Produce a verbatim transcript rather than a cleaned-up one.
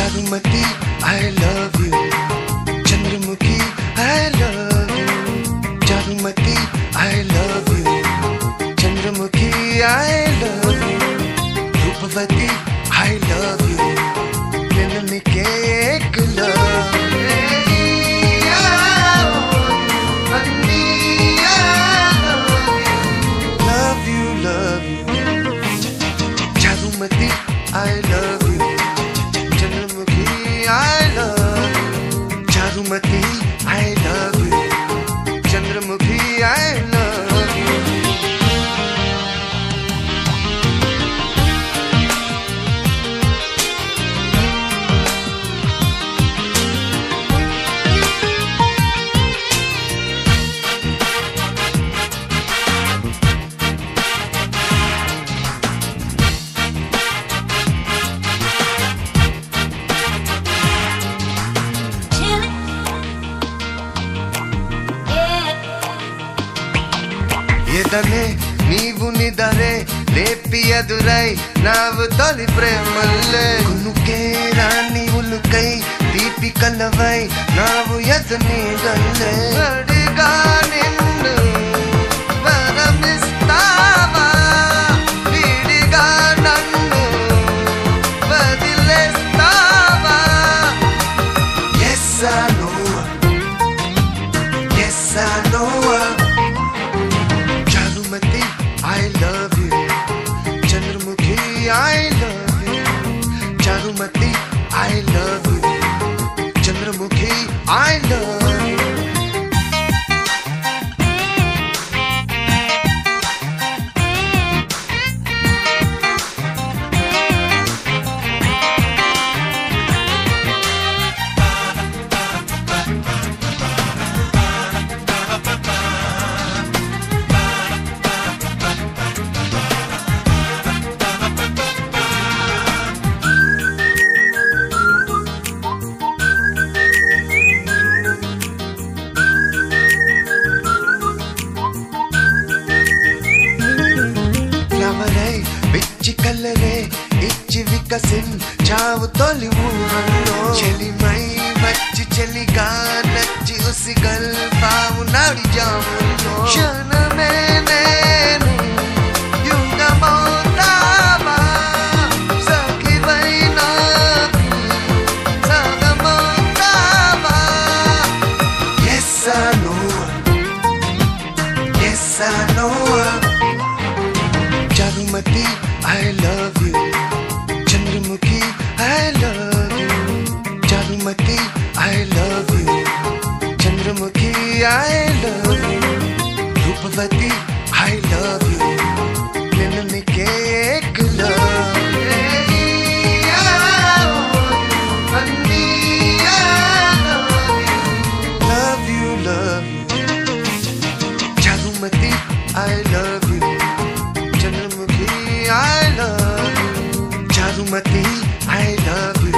Charumati I love you, Chandramukhi I love you, Charumati I love you, Chandramukhi I love you, रूपवती I love you, मिलने के एक love I love you, Chandramukhi, I love you, Charumati, I love you, Chandramukhi, I love you. ఎదనే నీవు నిదరే లేపి ఎదురై నావు తొలి ప్రేమల్లే కునుకే రాని ఉలుకై తీపి కలవై నావు ఎదనే గల్లే అడిగా నిన్ను వరమిస్తావా విడిగా నన్ను వదిలేస్తావా Yes I know, yes I know I love you, Chandramukhi, I love you, Charumati, I love you, Chandramukhi, I love you. కల్లరే ఇచ్చి వికసిన్ చావు తొలి ఊహల్లో చెలిమై వచ్చి చెలిగా నచ్చి ఉసిగల్ పావు నాడి జాముల్లో క్షణమే నేను యుగమౌతావా సఖివై నాకు సగమౌతావా Yes I know, yes I know Charumati I love you, Chandramukhi, I love you, Charumati, I love you, Chandramukhi, I love you, Rupavati, I love you, मिलने के एक love Love you, love you, Charumati, I love you, Chandramukhi I love you, Charumati, I love you.